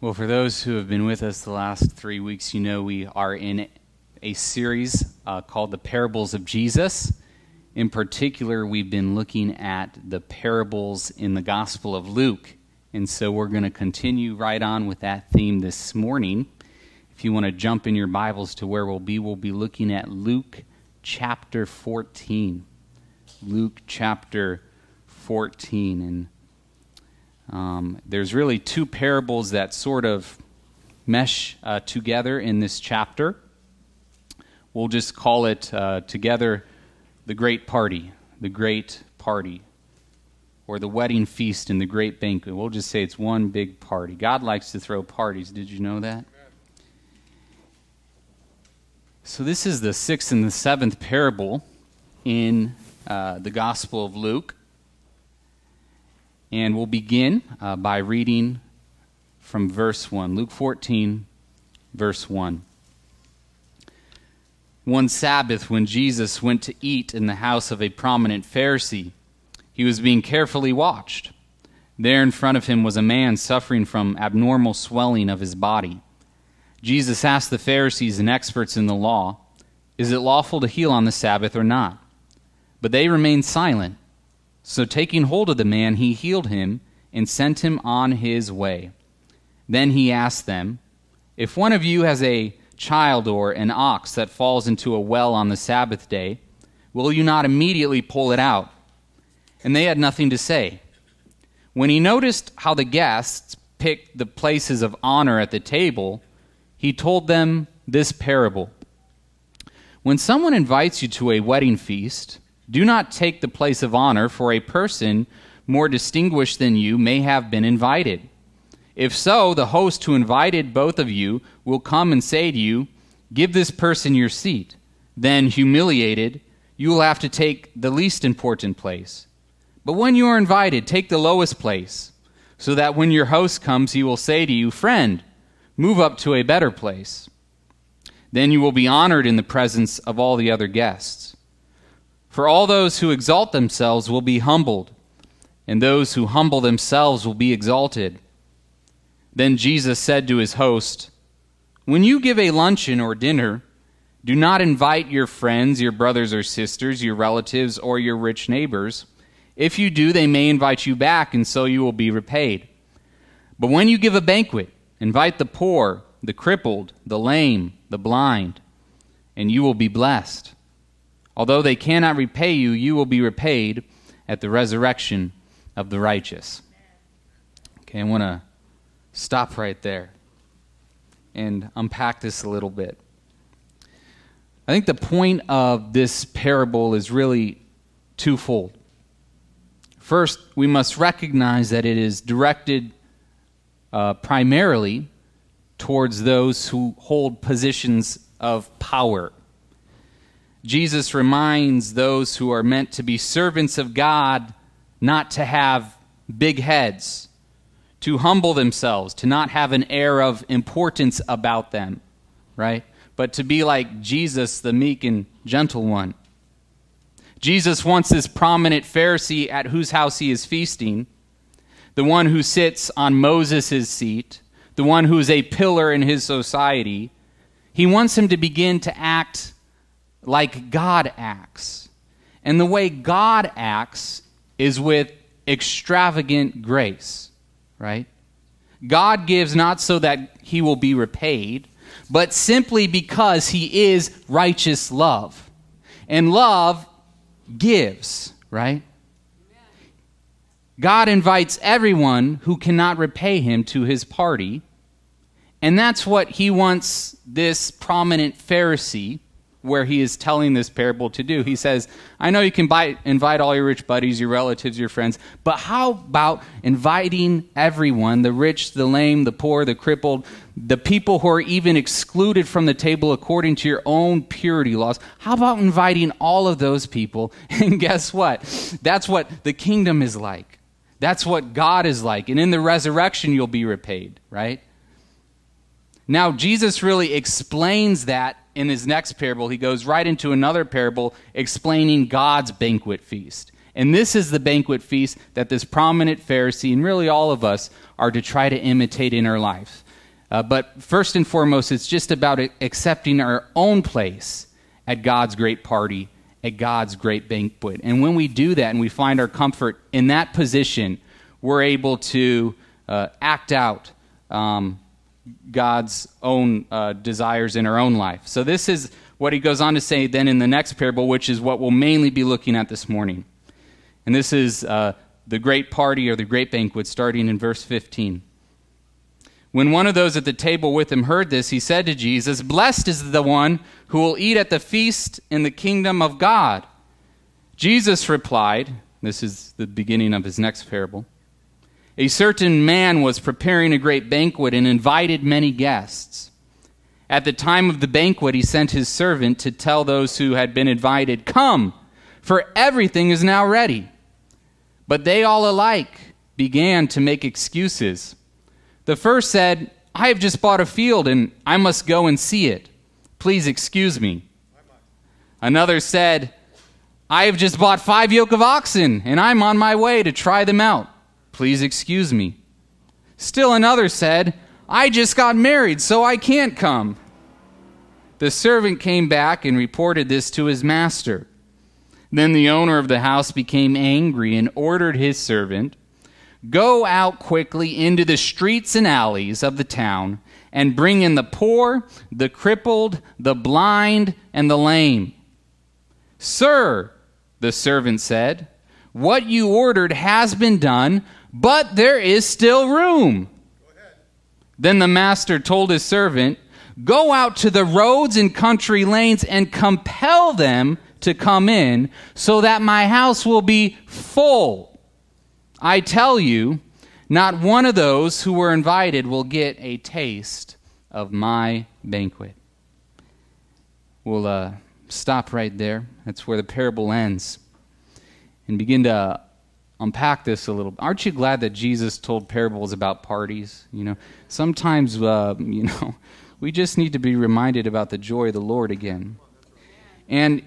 Well, for those who have been with us the last 3 weeks, you know we are in a series called The Parables of Jesus. In particular, we've been looking at the parables in the Gospel of Luke. And so we're going to continue right on with that theme this morning. If you want to jump in your Bibles to where we'll be looking at Luke chapter 14. Luke chapter 14. And there's really two parables that sort of mesh together in this chapter. We'll just call it together the great party, or the wedding feast and the great banquet. We'll just say it's one big party. God likes to throw parties. Did you know that? So this is the sixth and the seventh parable in the Gospel of Luke. And we'll begin by reading from verse 1. Luke 14, verse 1. One Sabbath, when Jesus went to eat in the house of a prominent Pharisee, he was being carefully watched. There in front of him was a man suffering from abnormal swelling of his body. Jesus asked the Pharisees and experts in the law, "Is it lawful to heal on the Sabbath or not?" But they remained silent. So taking hold of the man, he healed him and sent him on his way. Then he asked them, "If one of you has a child or an ox that falls into a well on the Sabbath day, will you not immediately pull it out?" And they had nothing to say. When he noticed how the guests picked the places of honor at the table, he told them this parable. When someone invites you to a wedding feast, do not take the place of honor, for a person more distinguished than you may have been invited. If so, the host who invited both of you will come and say to you, "Give this person your seat." Then, humiliated, you will have to take the least important place. But when you are invited, take the lowest place, so that when your host comes, he will say to you, "Friend, move up to a better place." Then you will be honored in the presence of all the other guests. For all those who exalt themselves will be humbled, and those who humble themselves will be exalted. Then Jesus said to his host, "When you give a luncheon or dinner, do not invite your friends, your brothers or sisters, your relatives, or your rich neighbors. If you do, they may invite you back, and so you will be repaid. But when you give a banquet, invite the poor, the crippled, the lame, the blind, and you will be blessed. Although they cannot repay you, you will be repaid at the resurrection of the righteous." Okay, I want to stop right there and unpack this a little bit. I think the point of this parable is really twofold. First, we must recognize that it is directed primarily towards those who hold positions of power. Jesus reminds those who are meant to be servants of God not to have big heads, to humble themselves, to not have an air of importance about them, right? But to be like Jesus, the meek and gentle one. Jesus wants this prominent Pharisee at whose house he is feasting, the one who sits on Moses' seat, the one who is a pillar in his society. He wants him to begin to act like God acts. And the way God acts is with extravagant grace, right? God gives not so that he will be repaid, but simply because he is righteous love. And love gives, right? God invites everyone who cannot repay him to his party. And that's what he wants this prominent Pharisee, where he is telling this parable, to do. He says, "I know you can invite all your rich buddies, your relatives, your friends, but how about inviting everyone, the rich, the lame, the poor, the crippled, the people who are even excluded from the table according to your own purity laws? How about inviting all of those people?" And guess what? That's what the kingdom is like. That's what God is like. And in the resurrection, you'll be repaid, right? Now, Jesus really explains that in his next parable. He goes right into another parable explaining God's banquet feast. And this is the banquet feast that this prominent Pharisee, and really all of us, are to try to imitate in our life. But first and foremost, it's just about accepting our own place at God's great party, at God's great banquet. And when we do that and we find our comfort in that position, we're able to act out God's own desires in our own life. So this is what he goes on to say then in the next parable, which is what we'll mainly be looking at this morning. And this is the great party or the great banquet, starting in verse 15. When one of those at the table with him heard this, he said to Jesus, "Blessed is the one who will eat at the feast in the kingdom of God." Jesus replied, this is the beginning of his next parable, "A certain man was preparing a great banquet and invited many guests. At the time of the banquet, he sent his servant to tell those who had been invited, 'Come, for everything is now ready.' But they all alike began to make excuses. The first said, 'I have just bought a field and I must go and see it. Please excuse me.' Another said, 'I have just bought 5 yoke of oxen and I'm on my way to try them out. Please excuse me.' Still another said, 'I just got married, so I can't come.' The servant came back and reported this to his master. Then the owner of the house became angry and ordered his servant, 'Go out quickly into the streets and alleys of the town and bring in the poor, the crippled, the blind, and the lame.' 'Sir,' the servant said, 'what you ordered has been done, but there is still room.' Then the master told his servant, 'Go out to the roads and country lanes and compel them to come in, so that my house will be full. I tell you, not one of those who were invited will get a taste of my banquet.'" We'll stop right there. That's where the parable ends. And begin to unpack this a little. Aren't you glad that Jesus told parables about parties? Sometimes, we just need to be reminded about the joy of the Lord again. And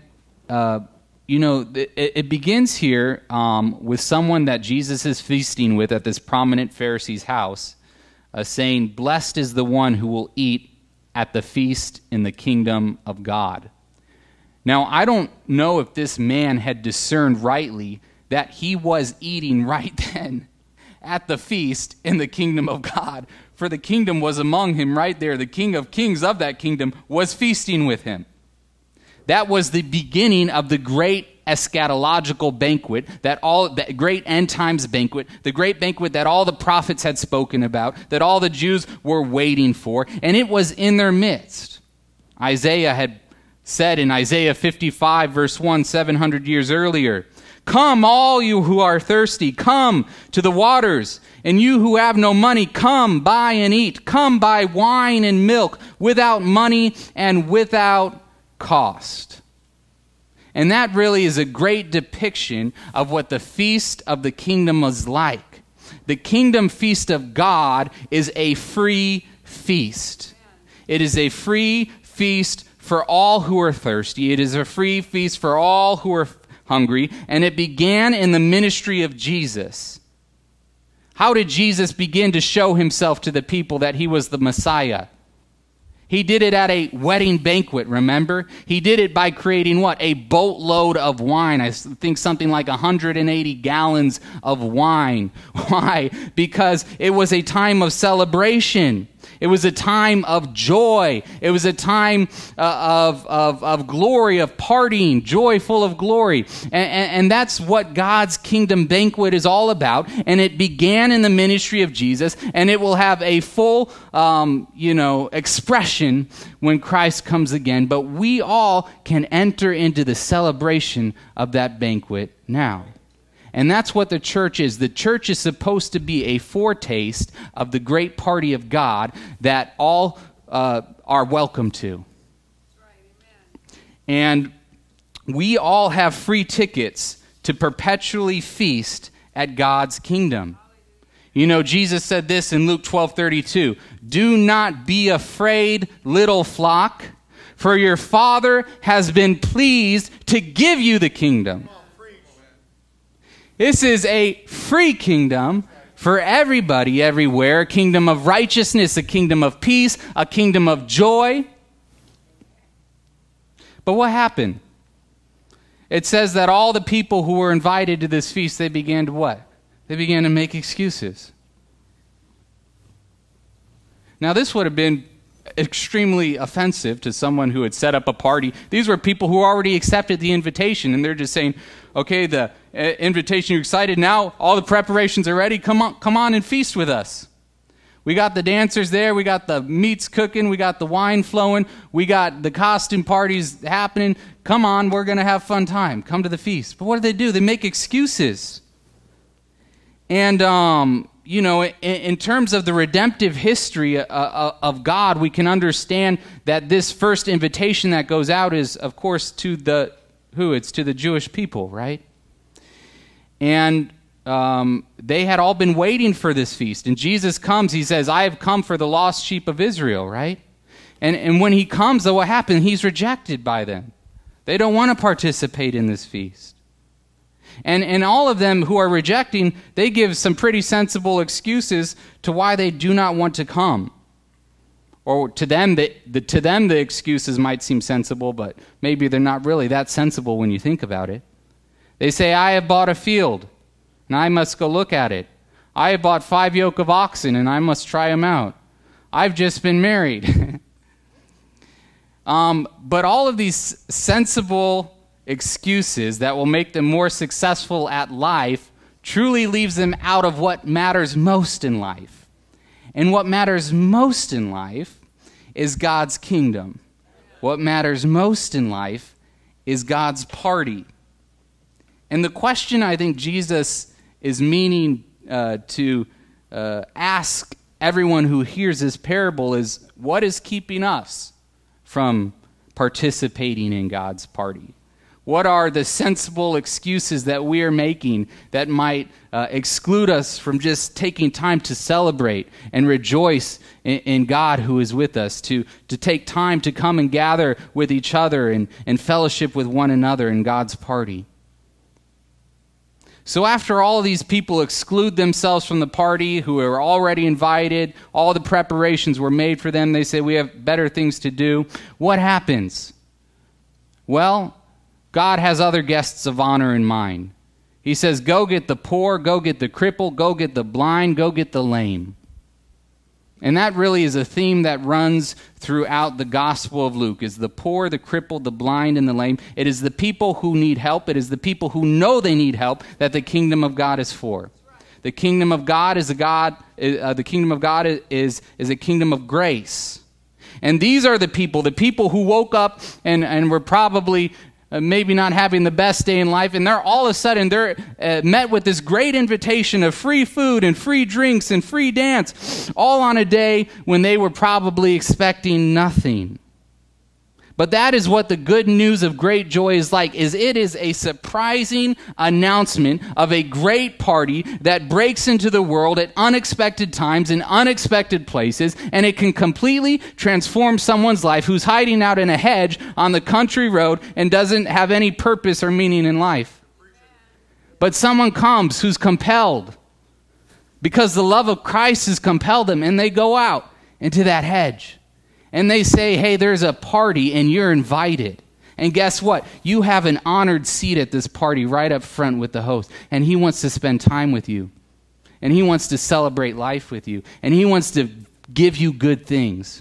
it begins here with someone that Jesus is feasting with at this prominent Pharisee's house, saying, "Blessed is the one who will eat at the feast in the kingdom of God." Now, I don't know if this man had discerned rightly that he was eating right then at the feast in the kingdom of God, for the kingdom was among him right there. The King of Kings of that kingdom was feasting with him. That was the beginning of the great eschatological banquet, that great end times banquet, the great banquet that all the prophets had spoken about, that all the Jews were waiting for, and it was in their midst. Isaiah had said in Isaiah 55, verse 1, 700 years earlier, "Come, all you who are thirsty, come to the waters, and you who have no money, come, buy and eat. Come, buy wine and milk without money and without cost." And that really is a great depiction of what the feast of the kingdom was like. The kingdom feast of God is a free feast. It is a free feast for all who are thirsty. It is a free feast for all who are hungry. And it began in the ministry of Jesus. How did Jesus begin to show himself to the people that he was the Messiah? He did it at a wedding banquet, remember? He did it by creating what? A boatload of wine. I think something like 180 gallons of wine. Why? Because it was a time of celebration. It was a time of joy. It was a time of glory, of partying, joy full of glory. And that's what God's kingdom banquet is all about. And it began in the ministry of Jesus, and it will have a full, expression when Christ comes again. But we all can enter into the celebration of that banquet now. And that's what the church is. The church is supposed to be a foretaste of the great party of God that all are welcome to. And we all have free tickets to perpetually feast at God's kingdom. Jesus said this in Luke 12:32, "Do not be afraid, little flock, for your Father has been pleased to give you the kingdom." This is a free kingdom for everybody, everywhere, a kingdom of righteousness, a kingdom of peace, a kingdom of joy. But what happened? It says that all the people who were invited to this feast, they began to what? They began to make excuses. Now, this would have been extremely offensive to someone who had set up a party. These were people who already accepted the invitation, and they're just saying, okay, the invitation, you're excited now, all the preparations are ready, come on and feast with us. We got the dancers there, we got the meats cooking, we got the wine flowing, we got the costume parties happening. Come on, we're going to have fun time. Come to the feast. But what do? They make excuses. And, in terms of the redemptive history of God, we can understand that this first invitation that goes out is, of course, to the It's to the Jewish people, right? And they had all been waiting for this feast. And Jesus comes, he says, I have come for the lost sheep of Israel, right? And when he comes, though, what happened? He's rejected by them. They don't want to participate in this feast. And all of them who are rejecting, they give some pretty sensible excuses to why they do not want to come. Or to them, the excuses might seem sensible, but maybe they're not really that sensible when you think about it. They say, I have bought a field, and I must go look at it. I have bought 5 yoke of oxen, and I must try them out. I've just been married. But all of these sensible excuses that will make them more successful at life truly leaves them out of what matters most in life. And what matters most in life is God's kingdom. What matters most in life is God's party. And the question I think Jesus is meaning to ask everyone who hears this parable is, what is keeping us from participating in God's party? What are the sensible excuses that we are making that might exclude us from just taking time to celebrate and rejoice in God who is with us, to take time to come and gather with each other and fellowship with one another in God's party? So after all these people exclude themselves from the party, who are already invited, all the preparations were made for them, they say, we have better things to do. What happens? Well, God has other guests of honor in mind. He says, go get the poor, go get the crippled, go get the blind, go get the lame. And that really is a theme that runs throughout the Gospel of Luke, is the poor, the crippled, the blind, and the lame. It is the people who need help. It is the people who know they need help that the kingdom of God is for. The kingdom of God is the kingdom of God is a kingdom of grace. And these are the people who woke up and were probably maybe not having the best day in life, and they're all of a sudden met with this great invitation of free food and free drinks and free dance, all on a day when they were probably expecting nothing. But that is what the good news of great joy is like, is it is a surprising announcement of a great party that breaks into the world at unexpected times in unexpected places, and it can completely transform someone's life who's hiding out in a hedge on the country road and doesn't have any purpose or meaning in life. But someone comes who's compelled because the love of Christ has compelled them, and they go out into that hedge. And they say, hey, there's a party and you're invited. And guess what? You have an honored seat at this party right up front with the host. And he wants to spend time with you. And he wants to celebrate life with you. And he wants to give you good things.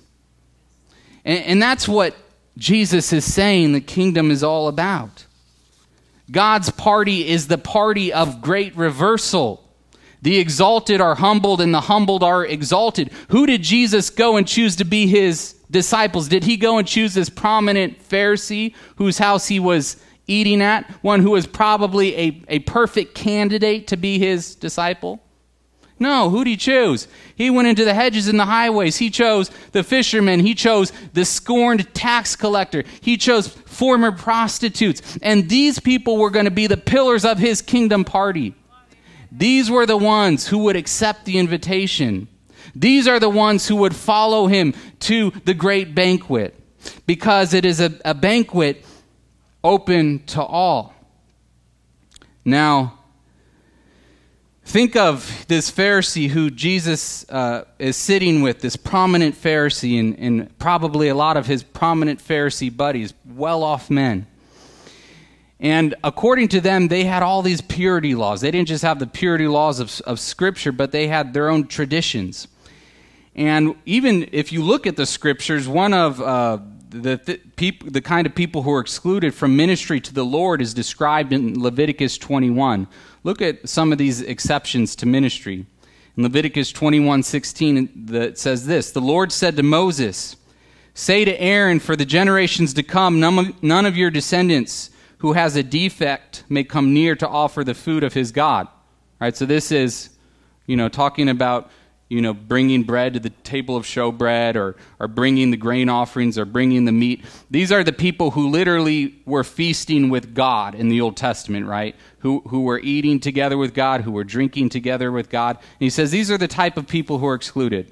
And that's what Jesus is saying the kingdom is all about. God's party is the party of great reversal. The exalted are humbled and the humbled are exalted. Who did Jesus go and choose to be his disciples? Did he go and choose this prominent Pharisee whose house he was eating at? One who was probably a perfect candidate to be his disciple? No, who did he choose? He went into the hedges and the highways. He chose the fishermen. He chose the scorned tax collector. He chose former prostitutes. And these people were going to be the pillars of his kingdom party. These were the ones who would accept the invitation. These are the ones who would follow him to the great banquet, because it is a banquet open to all. Now, Think of this Pharisee who Jesus is sitting with, this prominent Pharisee, and probably a lot of his prominent Pharisee buddies, well-off men. And according to them, they had all these purity laws. They didn't just have the purity laws of Scripture, but they had their own traditions. And even if you look at the Scriptures, one of the kind of people who are excluded from ministry to the Lord is described in Leviticus 21. Look at some of these exceptions to ministry. In Leviticus 21:16, it says this, "The Lord said to Moses, say to Aaron, for the generations to come, none of your descendants who has a defect may come near to offer the food of his God." All right, so this is, talking about, bringing bread to the table of showbread, or bringing the grain offerings, or bringing the meat. These are the people who literally were feasting with God in the Old Testament, right? Who were eating together with God, who were drinking together with God. And he says these are the type of people who are excluded.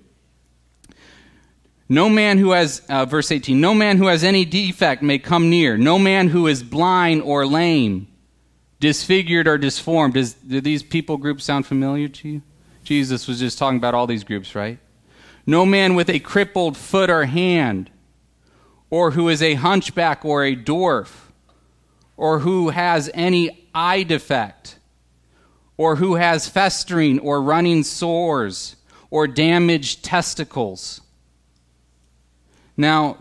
No man who has, verse 18, no man who has any defect may come near. No man who is blind or lame, disfigured or disformed. Do these people groups sound familiar to you? Jesus was just talking about all these groups, right? No man with a crippled foot or hand, or who is a hunchback or a dwarf, or who has any eye defect, or who has festering or running sores, or damaged testicles. Now,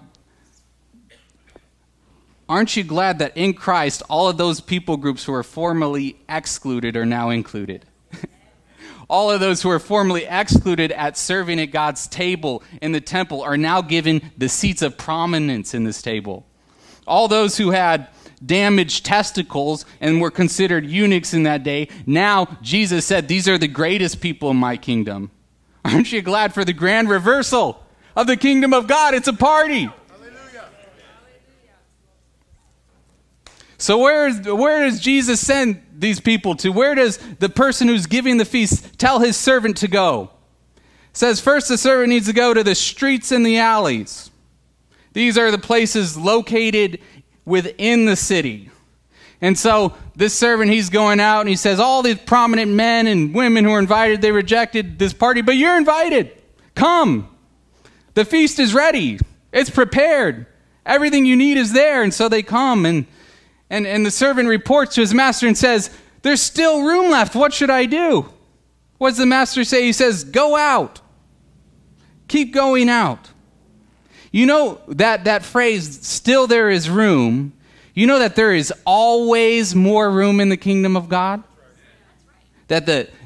aren't you glad that in Christ, all of those people groups who were formerly excluded are now included? All of those who were formerly excluded at serving at God's table in the temple are now given the seats of prominence in this table. All those who had damaged testicles and were considered eunuchs in that day, now Jesus said, these are the greatest people in my kingdom. Aren't you glad for the grand reversal of the kingdom of God? It's a party. Hallelujah. So where does Jesus send these people to? Where does the person who's giving the feast tell his servant to go? It says first the servant needs to go to the streets and the alleys. These are the places located within the city. And so this servant, he's going out and he says, all these prominent men and women who are invited, they rejected this party, but you're invited. Come. The feast is ready. It's prepared. Everything you need is there. And so they come, and the servant reports to his master and says, there's still room left. What should I do? What does the master say? He says, go out. Keep going out. You know that phrase, still there is room. You know that there is always more room in the kingdom of God? That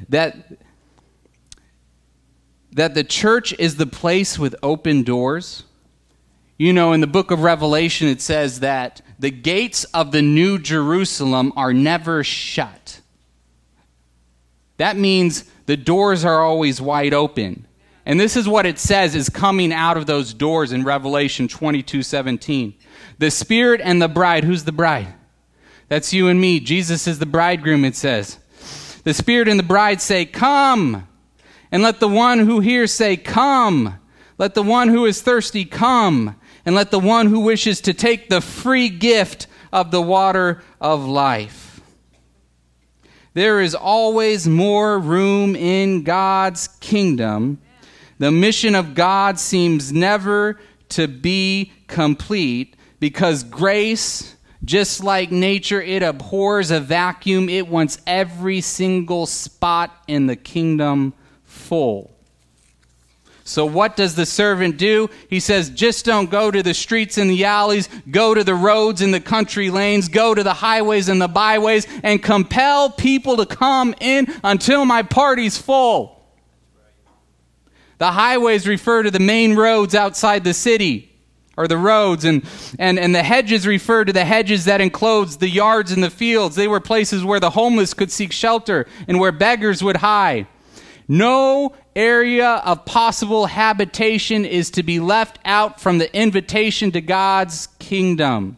the church is the place with open doors. You know, in the book of Revelation, it says that the gates of the New Jerusalem are never shut. That means the doors are always wide open. And this is what it says is coming out of those doors in Revelation 22:17. The Spirit and the bride. Who's the bride? That's you and me. Jesus is the bridegroom, it says. The Spirit and the bride say, come. And let the one who hears say, come. Let the one who is thirsty come. And let the one who wishes to take the free gift of the water of life. There is always more room in God's kingdom. The mission of God seems never to be complete because grace, just like nature, it abhors a vacuum. It wants every single spot in the kingdom full. So what does the servant do? He says, just don't go to the streets and the alleys, go to the roads and the country lanes, go to the highways and the byways, and compel people to come in until my party's full. The highways refer to the main roads outside the city, or the roads, and the hedges refer to the hedges that enclosed the yards and the fields. They were places where the homeless could seek shelter and where beggars would hide. No area of possible habitation is to be left out from the invitation to God's kingdom.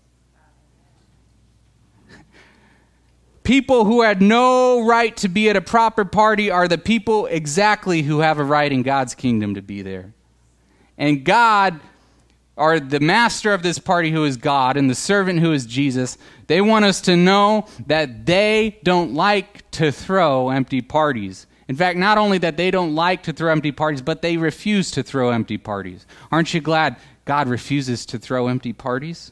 People who had no right to be at a proper party are the people exactly who have a right in God's kingdom to be there. And God or the master of this party who is God and the servant who is Jesus, they want us to know that they don't like to throw empty parties. In fact, not only that they don't like to throw empty parties, but they refuse to throw empty parties. Aren't you glad God refuses to throw empty parties?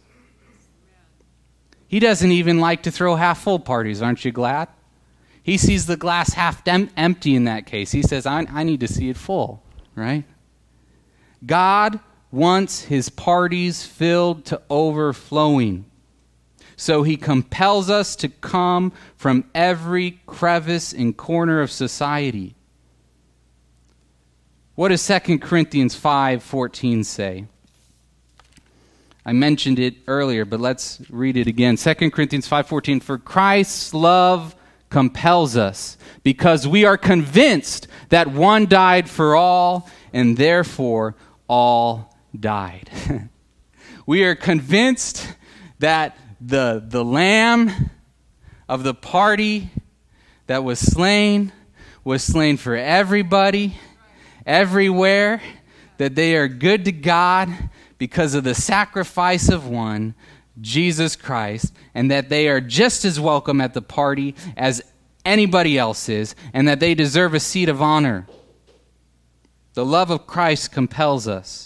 He doesn't even like to throw half-full parties. Aren't you glad? He sees the glass half empty in that case. He says, I need to see it full, right? God wants his parties filled to overflowing. So he compels us to come from every crevice and corner of society. What does 2 Corinthians 5:14 say? I mentioned it earlier, but let's read it again. 2 Corinthians 5:14, for Christ's love compels us, because we are convinced that one died for all, and therefore all died. We are convinced that the lamb of the party that was slain for everybody, everywhere, that they are good to God because of the sacrifice of one, Jesus Christ, and that they are just as welcome at the party as anybody else is, and that they deserve a seat of honor. The love of Christ compels us.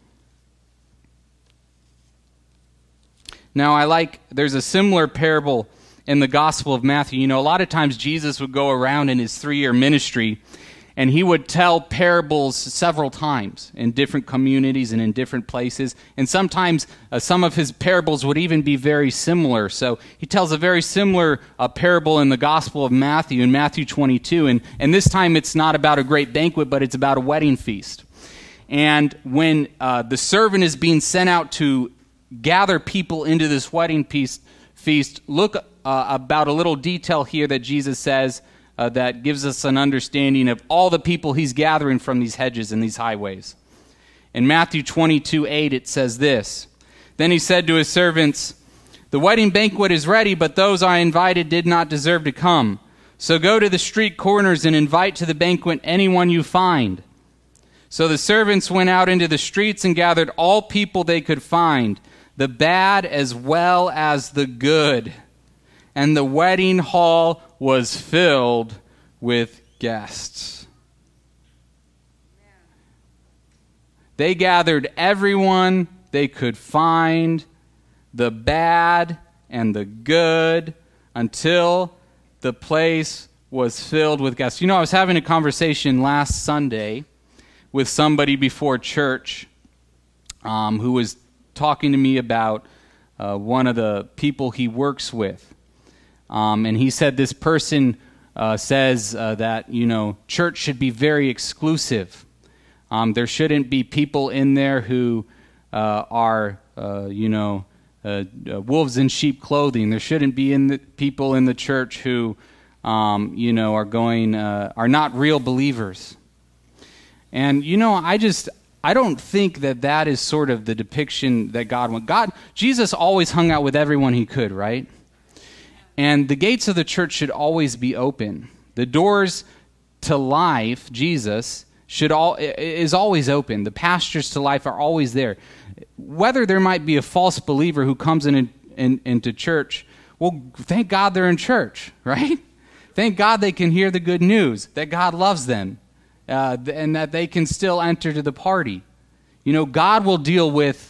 Now, there's a similar parable in the Gospel of Matthew. You know, a lot of times Jesus would go around in his 3-year ministry, and he would tell parables several times in different communities and in different places. And sometimes some of his parables would even be very similar. So he tells a very similar parable in the Gospel of Matthew, in Matthew 22. And this time it's not about a great banquet, but it's about a wedding feast. And when the servant is being sent out to gather people into this wedding feast, look about a little detail here that Jesus says that gives us an understanding of all the people he's gathering from these hedges and these highways. In Matthew 22:8, it says this, then he said to his servants, the wedding banquet is ready, but those I invited did not deserve to come. So go to the street corners and invite to the banquet anyone you find. So the servants went out into the streets and gathered all people they could find, the bad as well as the good. And the wedding hall was filled with guests. They gathered everyone they could find, the bad and the good, until the place was filled with guests. You know, I was having a conversation last Sunday with somebody before church who was talking to me about one of the people he works with. And he said this person says that, you know, church should be very exclusive. There shouldn't be people in there who are, wolves in sheep clothing. There shouldn't be people in the church who, are not real believers. And, you know, I don't think that is sort of the depiction that God wants. Jesus always hung out with everyone he could, right? And the gates of the church should always be open. The doors to life, Jesus, is always open. The pastures to life are always there. Whether there might be a false believer who comes into church, well, thank God they're in church, right? Thank God they can hear the good news, that God loves them, and that they can still enter to the party. You know, God will deal with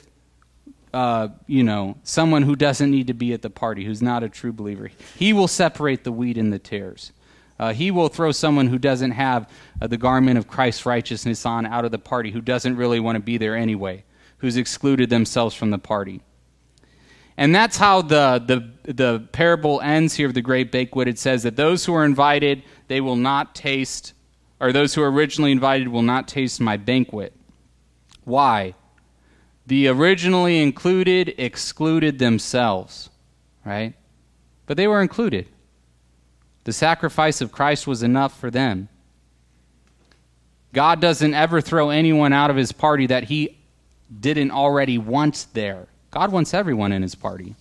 someone who doesn't need to be at the party, who's not a true believer. He will separate the wheat and the tares. He will throw someone who doesn't have the garment of Christ's righteousness on out of the party, who doesn't really want to be there anyway, who's excluded themselves from the party. And that's how the parable ends here of the great banquet. It says that those who are invited, they will not taste, or those who are originally invited will not taste my banquet. Why? The originally included excluded themselves, right? But they were included. The sacrifice of Christ was enough for them. God doesn't ever throw anyone out of his party that he didn't already want there. God wants everyone in his party.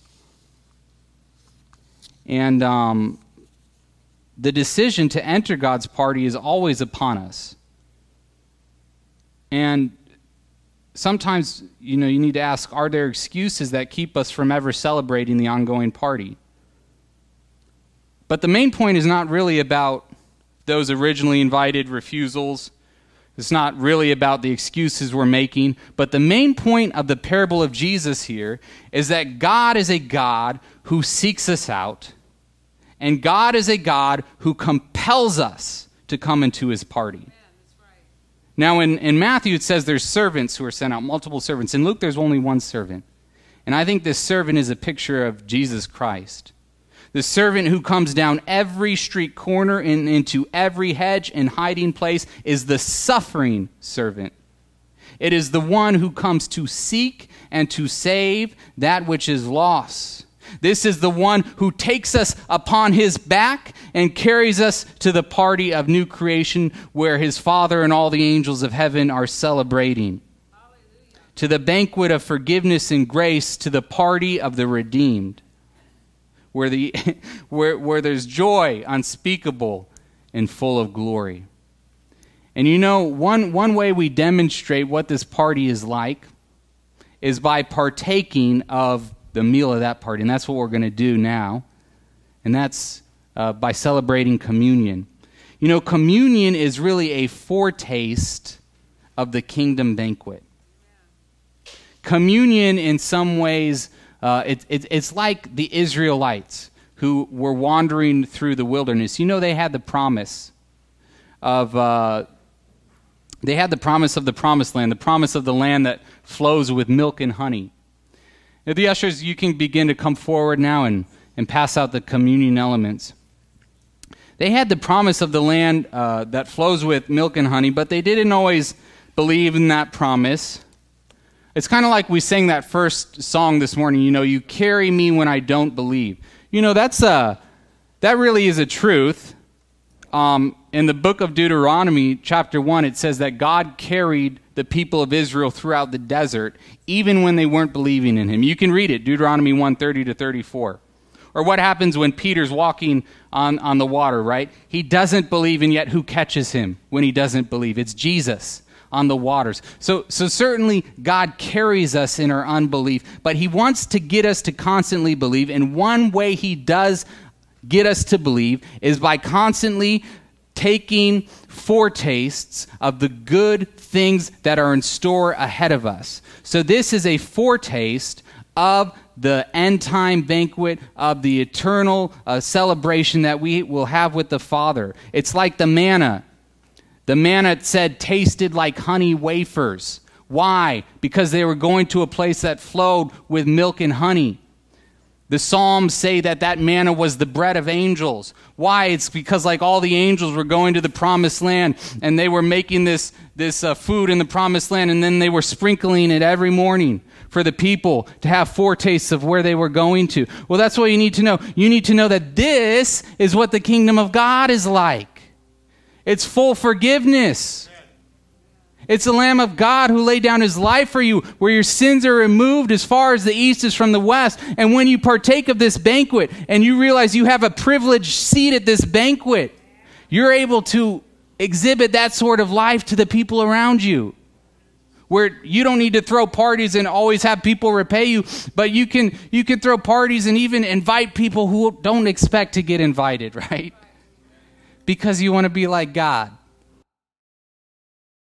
And the decision to enter God's party is always upon us. And sometimes, you need to ask, are there excuses that keep us from ever celebrating the ongoing party? But the main point is not really about those originally invited refusals. It's not really about the excuses we're making. But the main point of the parable of Jesus here is that God is a God who seeks us out, and God is a God who compels us to come into his party. Now, in Matthew, it says there's servants who are sent out, multiple servants. In Luke, there's only one servant. And I think this servant is a picture of Jesus Christ. The servant who comes down every street corner and into every hedge and hiding place is the suffering servant. It is the one who comes to seek and to save that which is lost. This is the one who takes us upon his back and carries us to the party of new creation where his Father and all the angels of heaven are celebrating. Hallelujah. To the banquet of forgiveness and grace, to the party of the redeemed, where there's joy unspeakable and full of glory. And one way we demonstrate what this party is like is by partaking of the meal of that party. And that's what we're going to do now. And that's by celebrating communion. Communion is really a foretaste of the kingdom banquet. Communion, in some ways, it's like the Israelites who were wandering through the wilderness. They had the promise of the promised land, the promise of the land that flows with milk and honey. Now, the ushers, you can begin to come forward now and pass out the communion elements. They had the promise of the land that flows with milk and honey, but they didn't always believe in that promise. It's kind of like we sang that first song this morning, you carry me when I don't believe. That really is a truth. In the book of Deuteronomy, chapter 1, it says that God carried the people of Israel throughout the desert, even when they weren't believing in him. You can read it, Deuteronomy 1:30-34. Or what happens when Peter's walking on the water, right? He doesn't believe, and yet who catches him when he doesn't believe? It's Jesus on the waters. So certainly God carries us in our unbelief, but he wants to get us to constantly believe, and one way he does get us to believe is by constantly taking foretastes of the good things that are in store ahead of us. So this is a foretaste of the end-time banquet, of the eternal celebration that we will have with the Father. It's like the manna. The manna, it said, tasted like honey wafers. Why? Because they were going to a place that flowed with milk and honey. The Psalms say that manna was the bread of angels. Why? It's because like all the angels were going to the promised land and they were making this food in the promised land, and then they were sprinkling it every morning for the people to have foretastes of where they were going to. Well, that's what you need to know. You need to know that this is what the kingdom of God is like. It's full forgiveness. It's the Lamb of God who laid down his life for you, where your sins are removed as far as the east is from the west. And when you partake of this banquet and you realize you have a privileged seat at this banquet, you're able to exhibit that sort of life to the people around you, where you don't need to throw parties and always have people repay you, but you can throw parties and even invite people who don't expect to get invited, right? Because you want to be like God.